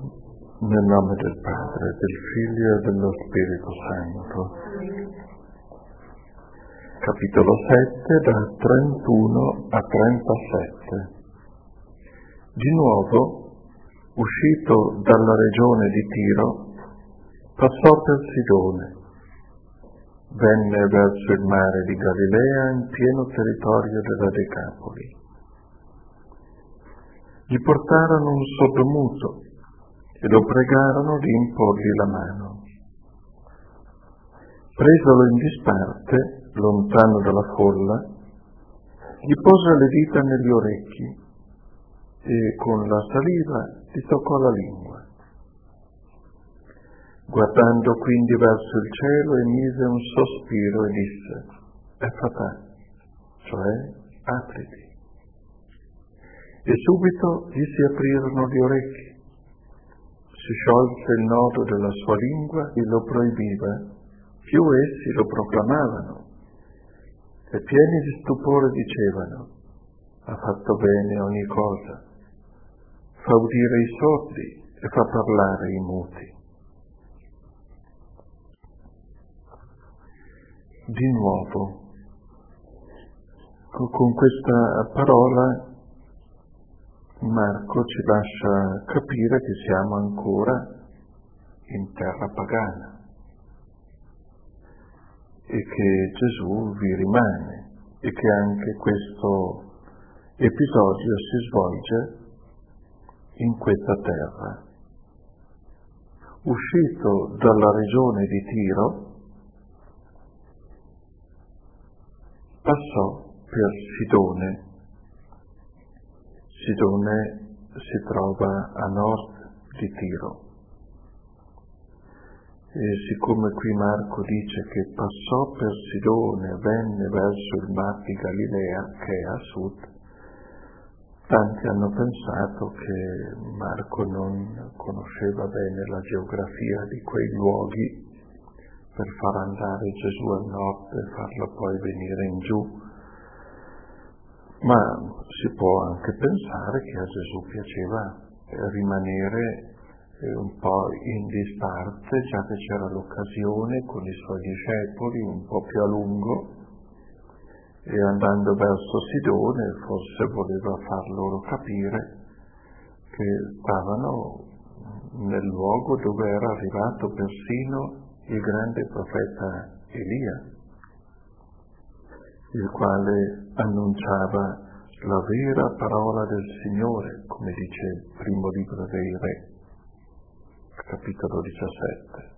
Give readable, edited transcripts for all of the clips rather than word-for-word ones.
Nel nome del Padre, del Figlio e dello Spirito Santo. Capitolo 7, da 31 a 37. Di nuovo, uscito dalla regione di Tiro, passò per Sidone. Venne verso il mare di Galilea in pieno territorio della Decapoli. Gli portarono un sordomuto e lo pregarono di imporgli la mano. Presolo in disparte, lontano dalla folla, gli pose le dita negli orecchi e con la saliva gli toccò la lingua. Guardando quindi verso il cielo emise un sospiro e disse: Effatà, cioè apriti. E subito gli si aprirono gli orecchi. Si sciolse il nodo della sua lingua e lo proibiva, più essi lo proclamavano, e pieni di stupore dicevano: ha fatto bene ogni cosa, fa udire i sordi e fa parlare i muti. Di nuovo, con questa parola Marco ci lascia capire che siamo ancora in terra pagana e che Gesù vi rimane e che anche questo episodio si svolge in questa terra. Uscito dalla regione di Tiro, passò per Sidone. Sidone si trova a nord di Tiro. E siccome qui Marco dice che passò per Sidone, venne verso il mar di Galilea, che è a sud, tanti hanno pensato che Marco non conosceva bene la geografia di quei luoghi per far andare Gesù al nord e farlo poi venire in giù. Ma si può anche pensare che a Gesù piaceva rimanere un po' in disparte, già che c'era l'occasione con i suoi discepoli un po' più a lungo, e andando verso Sidone forse voleva far loro capire che stavano nel luogo dove era arrivato persino il grande profeta Elia, il quale annunciava la vera parola del Signore, come dice il primo libro dei Re, capitolo 17.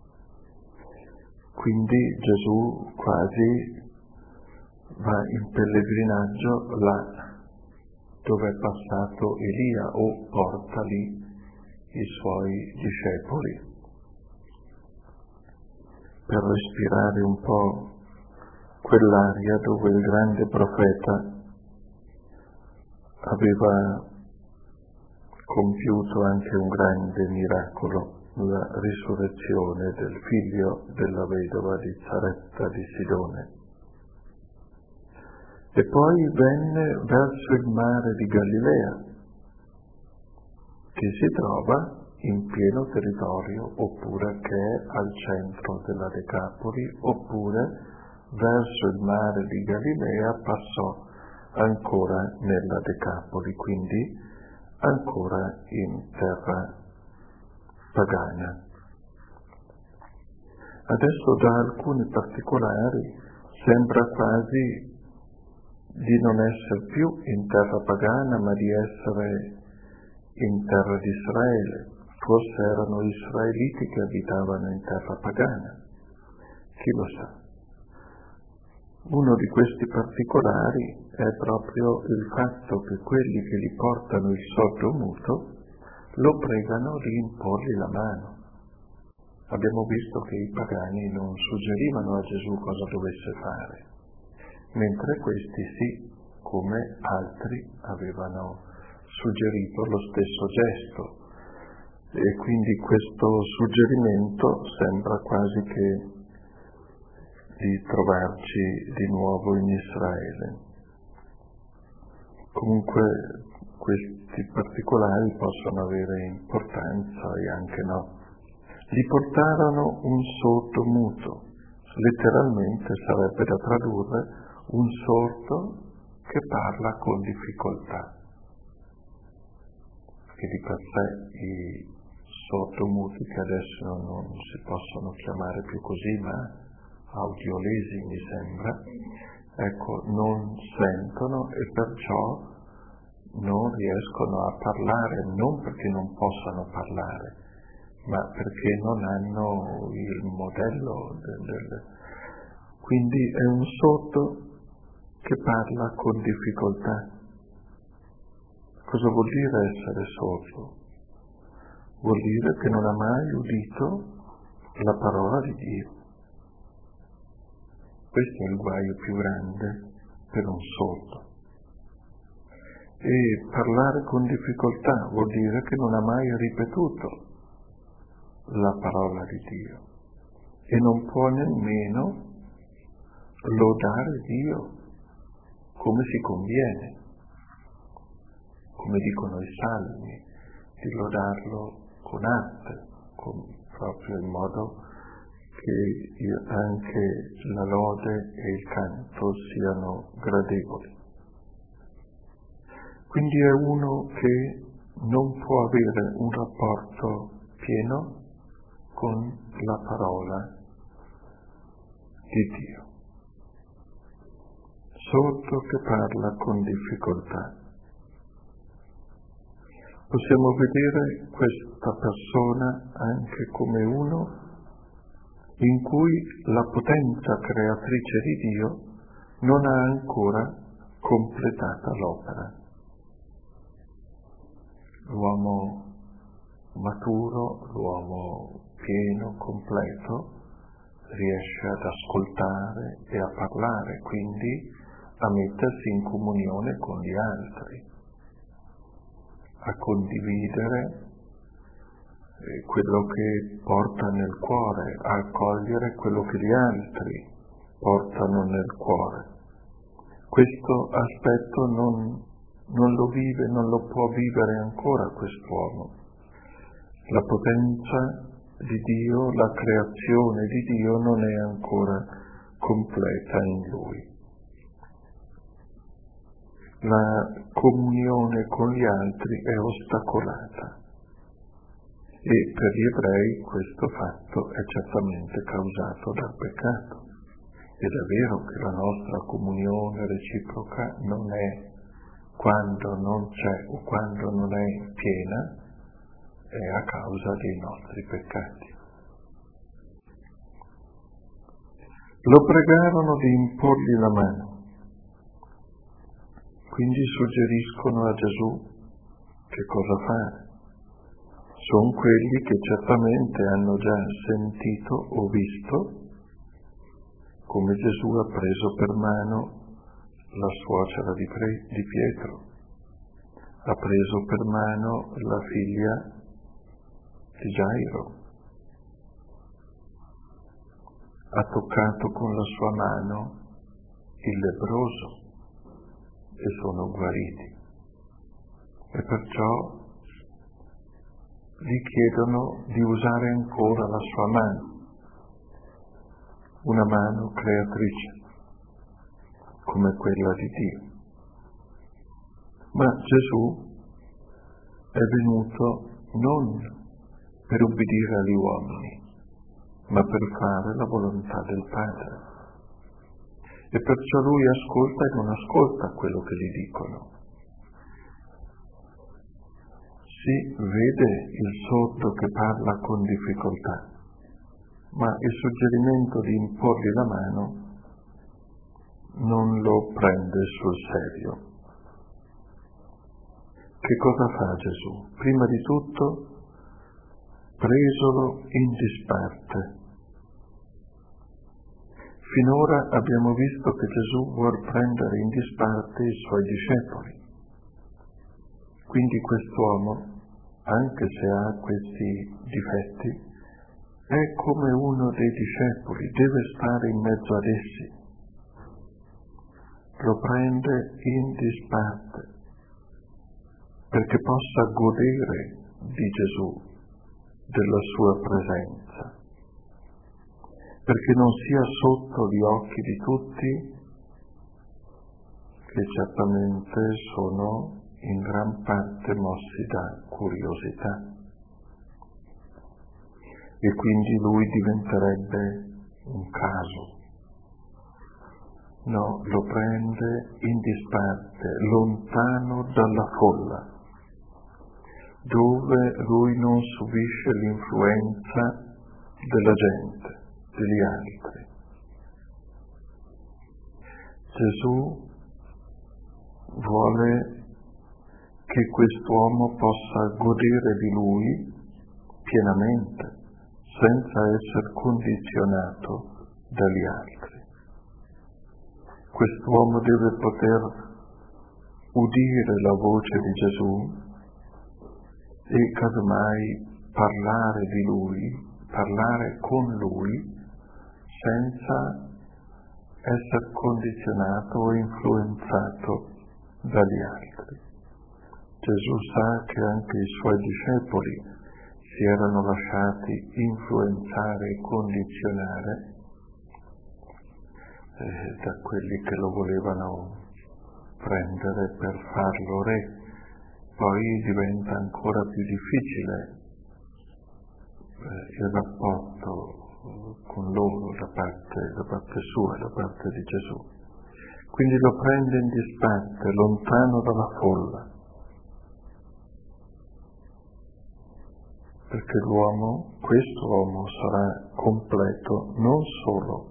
Quindi Gesù quasi va in pellegrinaggio là dove è passato Elia, o porta lì i suoi discepoli per respirare un po' quell'aria dove il grande profeta aveva compiuto anche un grande miracolo, la risurrezione del figlio della vedova di Zaretta di Sidone. E poi venne verso il mare di Galilea, che si trova in pieno territorio, oppure che è al centro della Decapoli, oppure verso il mare di Galilea passò ancora nella Decapoli, quindi ancora in terra pagana. Adesso da alcuni particolari sembra quasi di non essere più in terra pagana, ma di essere in terra di Israele. Forse erano israeliti che abitavano in terra pagana, chi lo sa. Uno di questi particolari è proprio il fatto che quelli che gli portano il sordomuto lo pregano di imporgli la mano. Abbiamo visto che i pagani non suggerivano a Gesù cosa dovesse fare, mentre questi sì, come altri avevano suggerito lo stesso gesto. E quindi questo suggerimento sembra quasi che di trovarci di nuovo in Israele. Comunque questi particolari possono avere importanza e anche no. Li portarono un sordo muto, letteralmente sarebbe da tradurre un sordo che parla con difficoltà, che di per sé i sordomuti, che adesso non si possono chiamare più così, ma audiolesi mi sembra, ecco, non sentono e perciò non riescono a parlare, non perché non possano parlare, ma perché non hanno il modello quindi è un sordo che parla con difficoltà. Cosa vuol dire essere sordo? Vuol dire che non ha mai udito la parola di Dio. Questo è il guaio più grande per un sordo. E parlare con difficoltà vuol dire che non ha mai ripetuto la parola di Dio e non può nemmeno lodare Dio come si conviene, come dicono i salmi, di lodarlo con arte, proprio in modo che anche la lode e il canto siano gradevoli. Quindi è uno che non può avere un rapporto pieno con la parola di Dio. Sordo che parla con difficoltà. Possiamo vedere questa persona anche come uno in cui la potenza creatrice di Dio non ha ancora completata l'opera. L'uomo maturo, l'uomo pieno, completo, riesce ad ascoltare e a parlare, quindi a mettersi in comunione con gli altri, a condividere quello che porta nel cuore, a accogliere quello che gli altri portano nel cuore. Questo aspetto non lo vive, non lo può vivere ancora quest'uomo. La potenza di Dio, la creazione di Dio non è ancora completa in lui. La comunione con gli altri è ostacolata e per gli ebrei questo fatto è certamente causato dal peccato. Ed è vero che la nostra comunione reciproca non è quando non c'è o quando non è piena, è a causa dei nostri peccati. Lo pregarono di imporgli la mano, quindi suggeriscono a Gesù che cosa fare. Sono quelli che certamente hanno già sentito o visto come Gesù ha preso per mano la suocera di Pietro, ha preso per mano la figlia di Gairo, ha toccato con la sua mano il lebbroso e sono guariti. E perciò gli chiedono di usare ancora la sua mano, una mano creatrice, come quella di Dio. Ma Gesù è venuto non per ubbidire agli uomini, ma per fare la volontà del Padre. E perciò lui ascolta e non ascolta quello che gli dicono. Si vede il sordo che parla con difficoltà, ma il suggerimento di imporgli la mano non lo prende sul serio. Che cosa fa Gesù? Prima di tutto, presolo in disparte. Finora abbiamo visto che Gesù vuol prendere in disparte i suoi discepoli. Quindi quest'uomo, anche se ha questi difetti, è come uno dei discepoli, deve stare in mezzo ad essi. Lo prende in disparte. perché possa godere di Gesù, della sua presenza, perché non sia sotto gli occhi di tutti, che certamente sono in gran parte mossi da curiosità. E quindi lui diventerebbe un caso. No, lo prende in disparte, lontano dalla folla, dove lui non subisce l'influenza della gente, degli altri. Gesù vuole che quest'uomo possa godere di lui pienamente, senza essere condizionato dagli altri. Quest'uomo deve poter udire la voce di Gesù e casomai parlare di lui, parlare con lui, senza essere condizionato o influenzato dagli altri. Gesù sa che anche i suoi discepoli si erano lasciati influenzare e condizionare da quelli che lo volevano prendere per farlo re. Poi diventa ancora più difficile il rapporto con loro da parte sua, da parte di Gesù. Quindi lo prende in disparte, lontano dalla folla, perché quest'uomo sarà completo non solo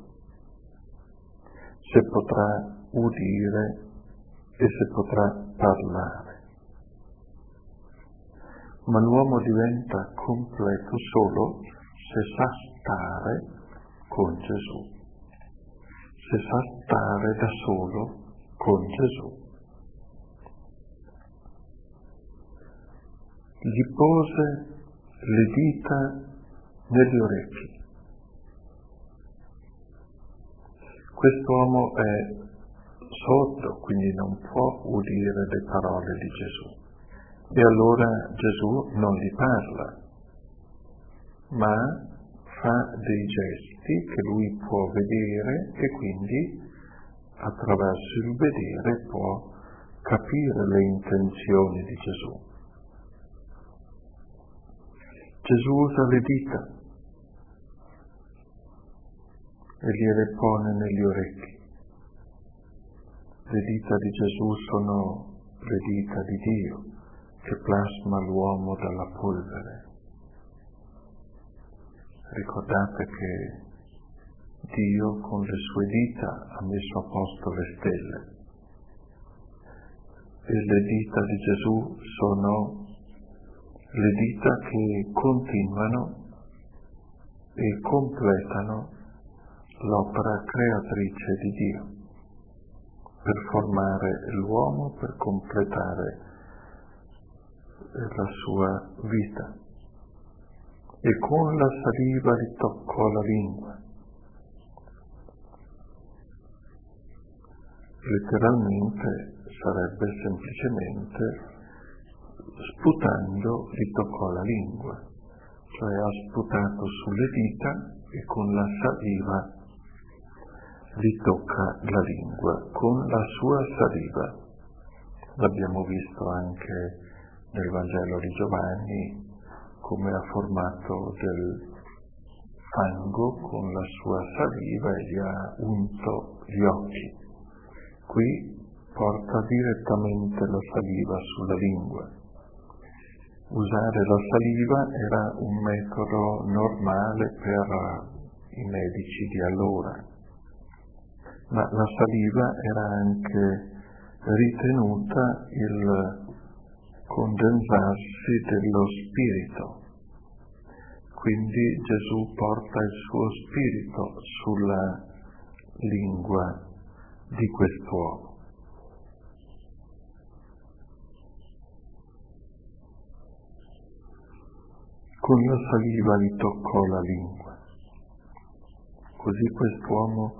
se potrà udire e se potrà parlare, ma l'uomo diventa completo solo se sa stare con Gesù, se sa stare da solo con Gesù. Gli pose le dita negli orecchi. Quest'uomo è sordo, quindi non può udire le parole di Gesù. E allora Gesù non gli parla, ma fa dei gesti che lui può vedere e quindi attraverso il vedere può capire le intenzioni di Gesù. Gesù usa le dita e gliele pone negli orecchi. Le dita di Gesù sono le dita di Dio, che plasma l'uomo dalla polvere. Ricordate che Dio con le sue dita ha messo a posto le stelle e le dita di Gesù sono le dita che continuano e completano l'opera creatrice di Dio per formare l'uomo, per completare la sua vita. E con la saliva gli toccò la lingua. Letteralmente sarebbe semplicemente sputando gli toccò la lingua, cioè ha sputato sulle dita e con la saliva gli tocca la lingua, con la sua saliva. L'abbiamo visto anche nel Vangelo di Giovanni, come ha formato del fango con la sua saliva e gli ha unto gli occhi. Qui porta direttamente la saliva sulla lingua. Usare la saliva era un metodo normale per i medici di allora, ma la saliva era anche ritenuta il condensarsi dello spirito. Quindi Gesù porta il suo spirito sulla lingua di quest'uomo. Con la saliva gli toccò la lingua. Così quest'uomo,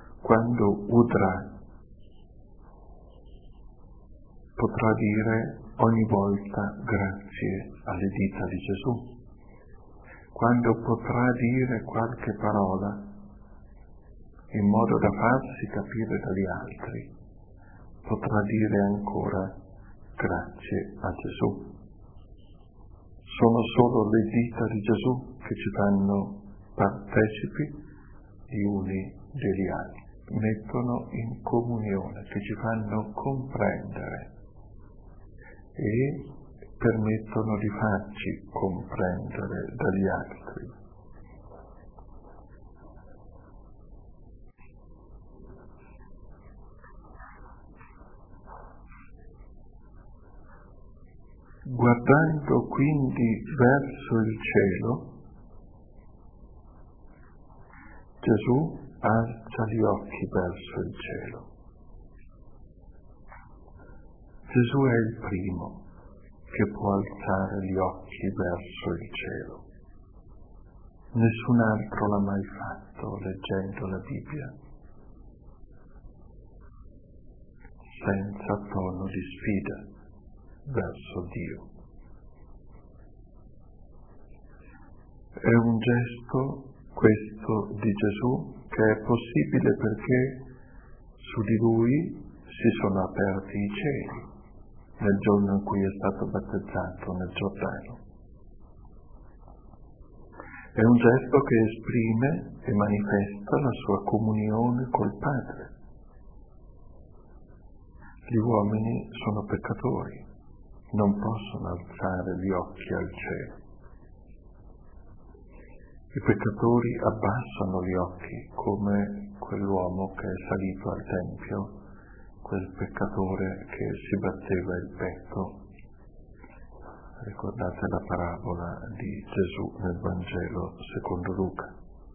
quando udrà, potrà dire ogni volta grazie alle dita di Gesù. Quando potrà dire qualche parola in modo da farsi capire dagli altri, potrà dire ancora grazie a Gesù. Sono solo le dita di Gesù che ci fanno partecipi gli uni degli altri, mettono in comunione, che ci fanno comprendere e permettono di farci comprendere dagli altri. Guardando quindi verso il cielo, Gesù alza gli occhi verso il cielo. Gesù è il primo che può alzare gli occhi verso il cielo. Nessun altro l'ha mai fatto leggendo la Bibbia, senza tono di sfida verso Dio. È un gesto, questo di Gesù, che è possibile perché su di Lui si sono aperti i cieli nel giorno in cui è stato battezzato nel Giordano. È un gesto che esprime e manifesta la sua comunione col Padre. Gli uomini sono peccatori, non possono alzare gli occhi al cielo. I peccatori abbassano gli occhi, come quell'uomo che è salito al Tempio, quel peccatore che si batteva il petto. Ricordate la parabola di Gesù nel Vangelo secondo Luca.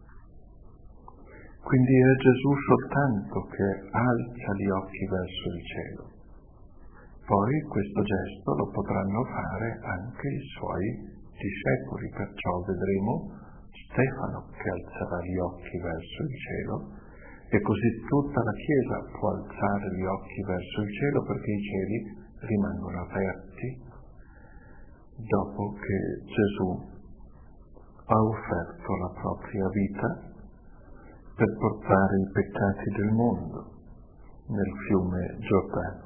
Quindi è Gesù soltanto che alza gli occhi verso il cielo. Poi questo gesto lo potranno fare anche i suoi discepoli, perciò vedremo Stefano che alzerà gli occhi verso il cielo, e così tutta la Chiesa può alzare gli occhi verso il cielo, perché i cieli rimangono aperti dopo che Gesù ha offerto la propria vita per portare i peccati del mondo nel fiume Giordano.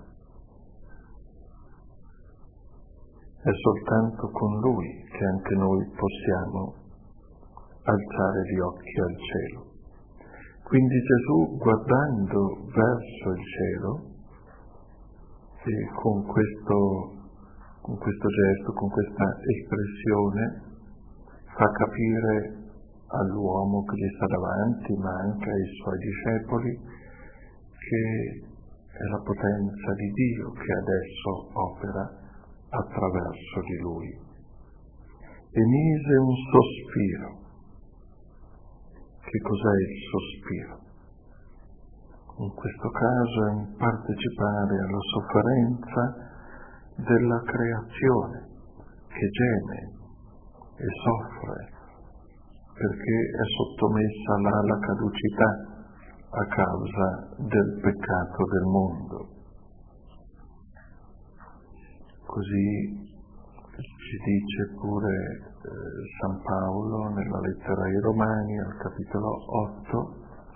È soltanto con Lui che anche noi possiamo alzare gli occhi al cielo. Quindi Gesù, guardando verso il cielo, e con questo gesto, con questa espressione, fa capire all'uomo che gli sta davanti, ma anche ai suoi discepoli, che è la potenza di Dio che adesso opera attraverso di Lui. E mise un sospiro. Che cos'è il sospiro? In questo caso è un partecipare alla sofferenza della creazione che geme e soffre perché è sottomessa alla caducità a causa del peccato del mondo. Così ci dice pure San Paolo nella lettera ai Romani al capitolo 8: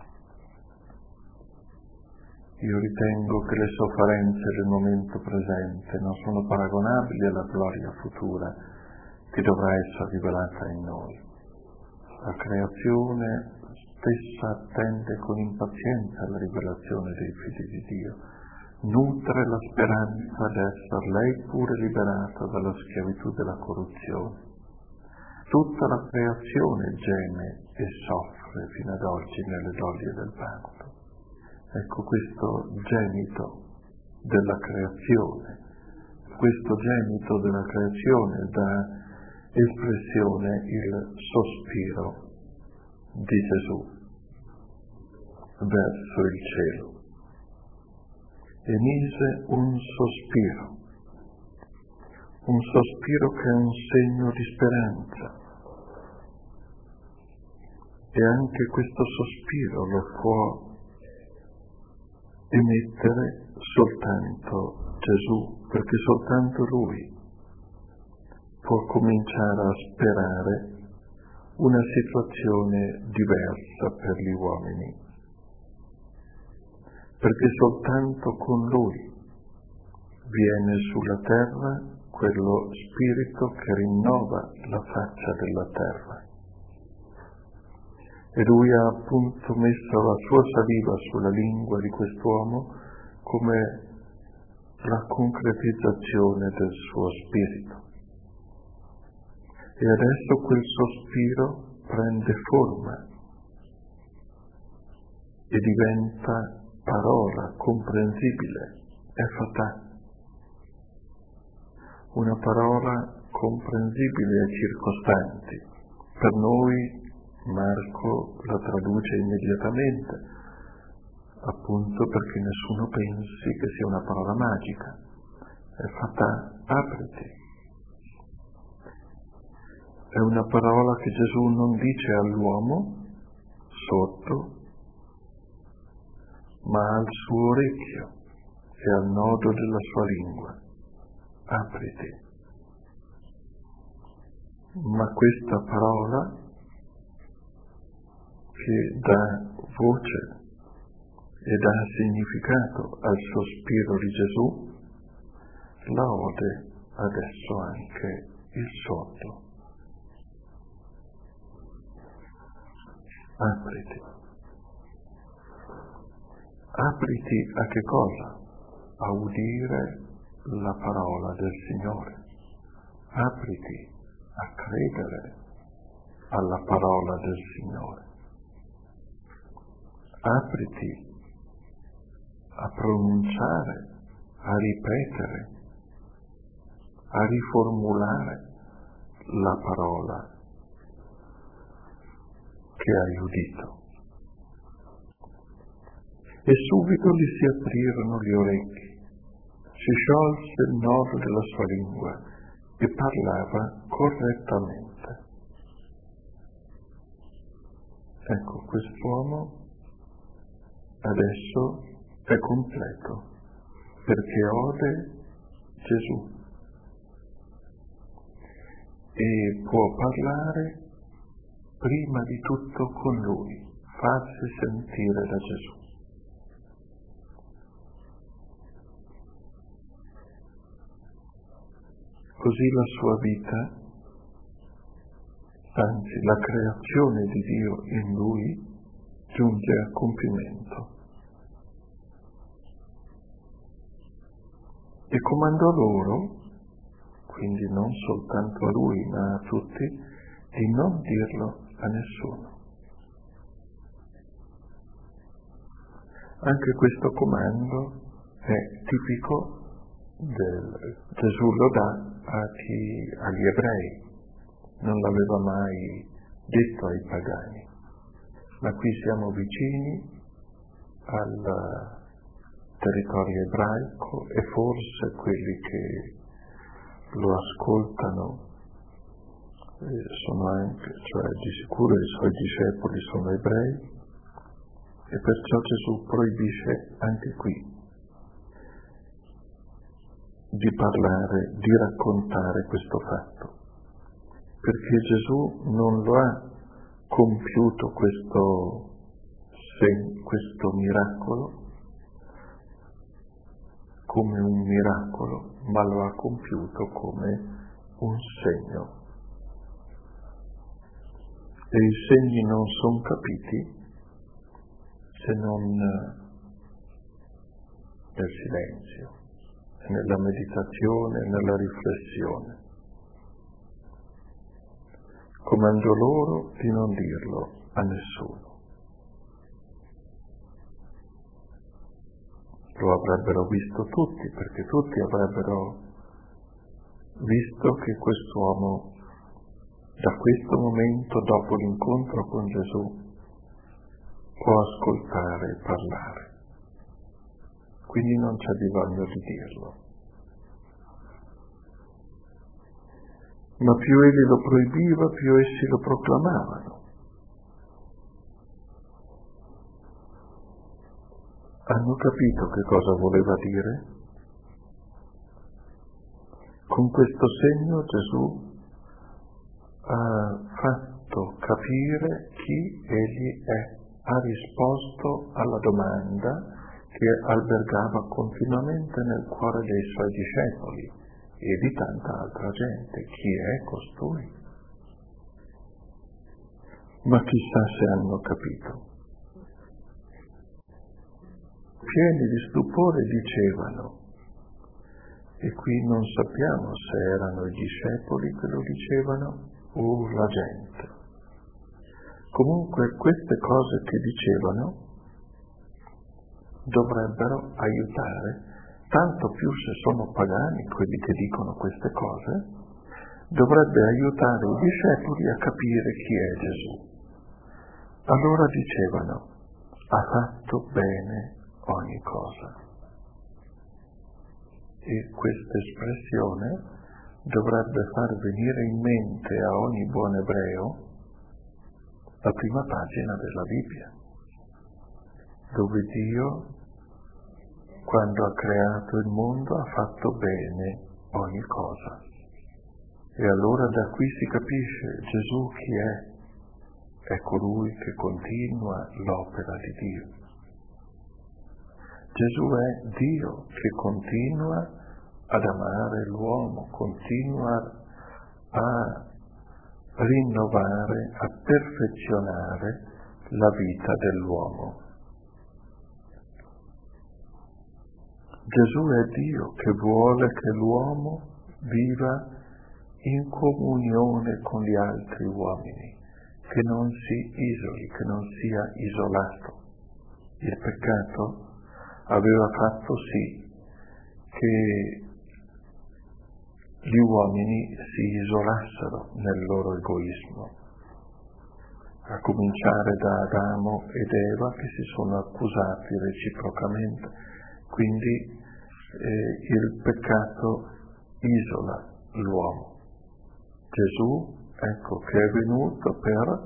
io ritengo che le sofferenze del momento presente non sono paragonabili alla gloria futura che dovrà essere rivelata in noi. La creazione stessa attende con impazienza la rivelazione dei figli di Dio, nutre la speranza d'essere lei pure liberata dalla schiavitù della corruzione. Tutta la creazione geme e soffre fino ad oggi nelle doglie del parto. Ecco questo gemito della creazione, dà espressione il sospiro di Gesù verso il cielo. E mise un sospiro che è un segno di speranza. E anche questo sospiro lo può emettere soltanto Gesù perché soltanto Lui può cominciare a sperare una situazione diversa per gli uomini, perché soltanto con Lui viene sulla terra quello spirito che rinnova la faccia della terra. E Lui ha appunto messo la sua saliva sulla lingua di quest'uomo come la concretizzazione del suo spirito. E adesso quel sospiro prende forma e diventa parola comprensibile, efatà. Una parola comprensibile ai circostanti. Per noi Marco la traduce immediatamente, appunto perché nessuno pensi che sia una parola magica. Efatà, apriti. È una parola che Gesù non dice all'uomo sotto, ma al suo orecchio e al nodo della sua lingua. Apriti. Ma questa parola che dà voce e dà significato al sospiro di Gesù, la ode adesso anche il sordo. Apriti. Apriti a che cosa? A udire la parola del Signore. Apriti a credere alla parola del Signore. Apriti a pronunciare, a ripetere, a riformulare la parola che hai udito. E subito gli si aprirono gli orecchi, si sciolse il nodo della sua lingua e parlava correttamente. Ecco, quest'uomo adesso è completo, perché ode Gesù e può parlare prima di tutto con Lui, farsi sentire da Gesù. Così la sua vita, anzi la creazione di Dio in Lui, giunge a compimento. E comandò loro, quindi non soltanto a Lui ma a tutti, di non dirlo a nessuno. Anche questo comando è tipico Gesù lo dà agli ebrei, non l'aveva mai detto ai pagani, ma qui siamo vicini al territorio ebraico e forse quelli che lo ascoltano sono anche, cioè di sicuro i suoi discepoli sono ebrei, e perciò Gesù proibisce anche qui di parlare, di raccontare questo fatto, perché Gesù non lo ha compiuto questo miracolo come un miracolo, ma lo ha compiuto come un segno. E i segni non sono capiti se non nel silenzio, nella meditazione, nella riflessione. Comando loro di non dirlo a nessuno. Lo avrebbero visto tutti, perché tutti avrebbero visto che quest'uomo, da questo momento, dopo l'incontro con Gesù, può ascoltare e parlare. Quindi non c'è bisogno di dirlo. Ma più egli lo proibiva, più essi lo proclamavano. Hanno capito che cosa voleva dire? Con questo segno Gesù ha fatto capire chi egli è, ha risposto alla domanda che albergava continuamente nel cuore dei suoi discepoli e di tanta altra gente: chi è costui? Ma chissà se hanno capito. Pieni di stupore dicevano, e qui non sappiamo se erano i discepoli che lo dicevano o la gente. Comunque queste cose che dicevano dovrebbero aiutare, tanto più se sono pagani quelli che dicono queste cose, dovrebbe aiutare i discepoli a capire chi è Gesù. Allora dicevano: ha fatto bene ogni cosa. E questa espressione dovrebbe far venire in mente a ogni buon ebreo la prima pagina della Bibbia, dove Dio, quando ha creato il mondo, ha fatto bene ogni cosa. E allora da qui si capisce Gesù chi è. È colui che continua l'opera di Dio. Gesù è Dio che continua ad amare l'uomo, continua a rinnovare, a perfezionare la vita dell'uomo. Gesù è Dio che vuole che l'uomo viva in comunione con gli altri uomini, che non si isoli, che non sia isolato. Il peccato aveva fatto sì che gli uomini si isolassero nel loro egoismo, a cominciare da Adamo ed Eva, che si sono accusati reciprocamente. Quindi il peccato isola l'uomo. Gesù, ecco, che è venuto per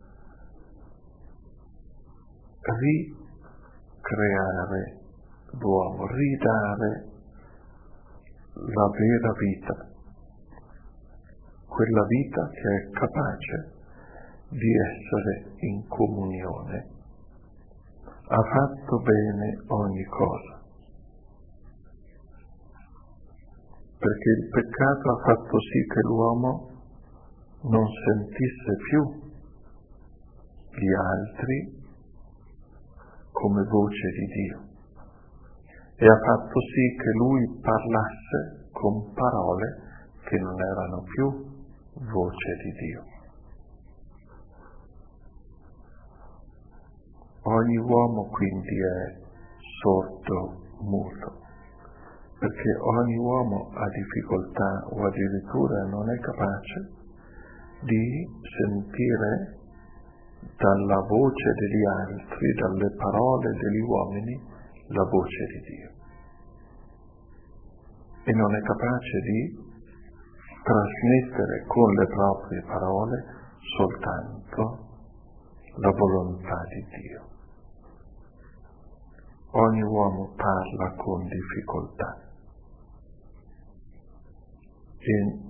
ricreare l'uomo, ridare la vera vita, quella vita che è capace di essere in comunione. Ha fatto bene ogni cosa, perché il peccato ha fatto sì che l'uomo non sentisse più gli altri come voce di Dio, e ha fatto sì che lui parlasse con parole che non erano più voce di Dio. Ogni uomo quindi è sordo, muto, perché ogni uomo ha difficoltà o addirittura non è capace di sentire dalla voce degli altri, dalle parole degli uomini, la voce di Dio. E non è capace di trasmettere con le proprie parole soltanto la volontà di Dio. Ogni uomo parla con difficoltà e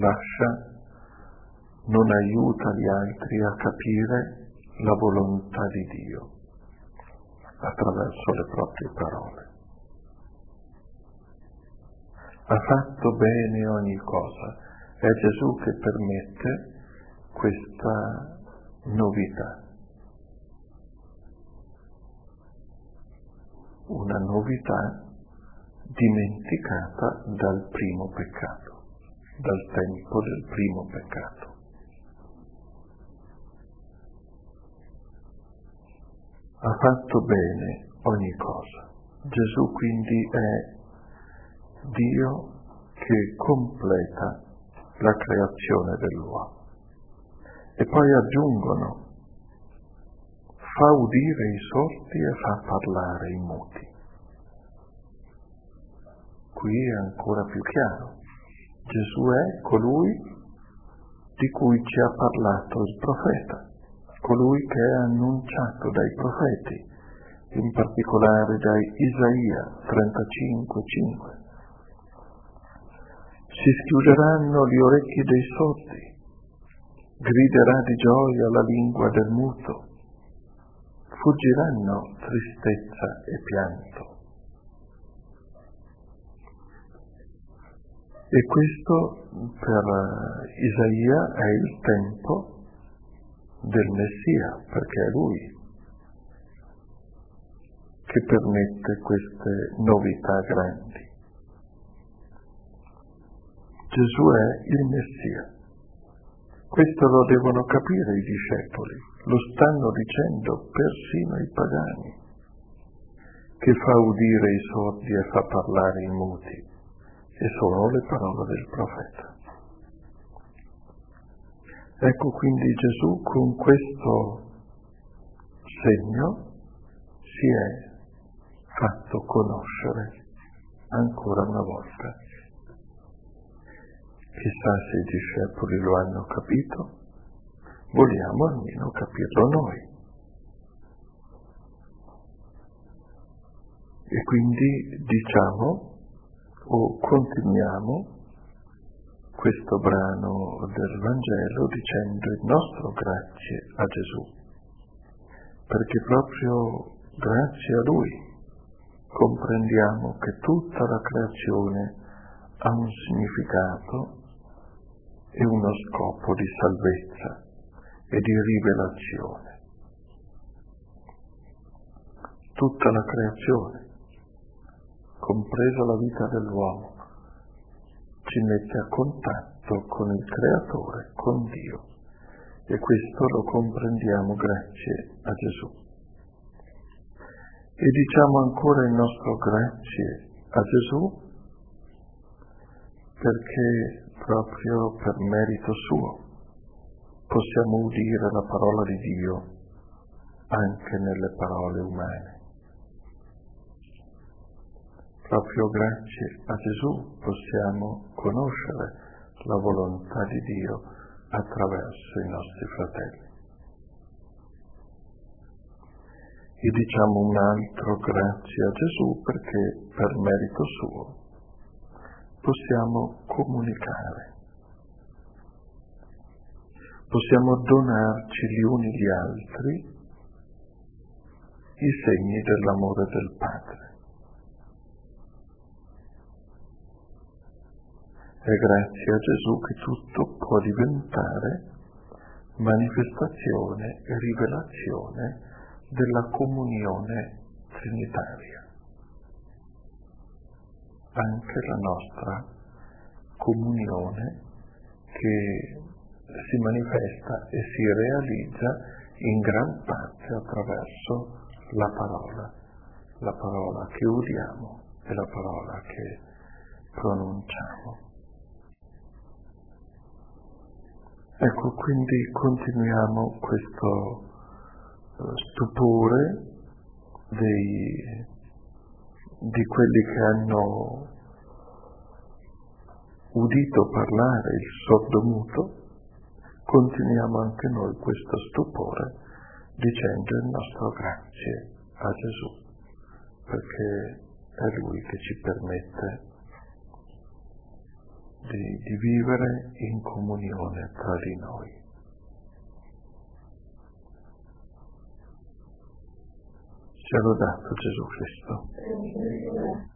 non aiuta gli altri a capire la volontà di Dio attraverso le proprie parole. Ha fatto bene ogni cosa. È Gesù che permette questa novità. Una novità dimenticata dal primo peccato, dal tempo del primo peccato. Ha fatto bene ogni cosa. Gesù quindi è Dio che completa la creazione dell'uomo. E poi aggiungono: fa udire i sordi e fa parlare i muti. Qui è ancora più chiaro. Gesù è colui di cui ci ha parlato il profeta, colui che è annunciato dai profeti, in particolare da Isaia 35:5. Si schiuderanno gli orecchi dei sordi, griderà di gioia la lingua del muto, fuggiranno tristezza e pianto. E questo per Isaia è il tempo del Messia, perché è Lui che permette queste novità grandi. Gesù è il Messia. Questo lo devono capire i discepoli, lo stanno dicendo persino i pagani, che fa udire i sordi e fa parlare i muti, e sono le parole del profeta. Ecco quindi Gesù con questo segno si è fatto conoscere ancora una volta. Chissà se i discepoli lo hanno capito, vogliamo almeno capirlo noi. E quindi diciamo o continuiamo questo brano del Vangelo dicendo il nostro grazie a Gesù, perché proprio grazie a Lui comprendiamo che tutta la creazione ha un significato e uno scopo di salvezza e di rivelazione. Tutta la creazione, compresa la vita dell'uomo, ci mette a contatto con il Creatore, con Dio, e questo lo comprendiamo grazie a Gesù. E diciamo ancora il nostro grazie a Gesù perché proprio per merito suo possiamo udire la parola di Dio anche nelle parole umane. Proprio grazie a Gesù possiamo conoscere la volontà di Dio attraverso i nostri fratelli. E diciamo un altro grazie a Gesù perché per merito suo possiamo comunicare, possiamo donarci gli uni gli altri i segni dell'amore del Padre. È grazie a Gesù che tutto può diventare manifestazione e rivelazione della comunione trinitaria. Anche la nostra comunione che si manifesta e si realizza in gran parte attraverso la parola che udiamo e la parola che pronunciamo. Ecco, quindi continuiamo questo stupore di quelli che hanno udito parlare il sordomuto, continuiamo anche noi questo stupore dicendo il nostro grazie a Gesù, perché è Lui che ci permette di vivere in comunione tra di noi. Sia lodato Gesù Cristo.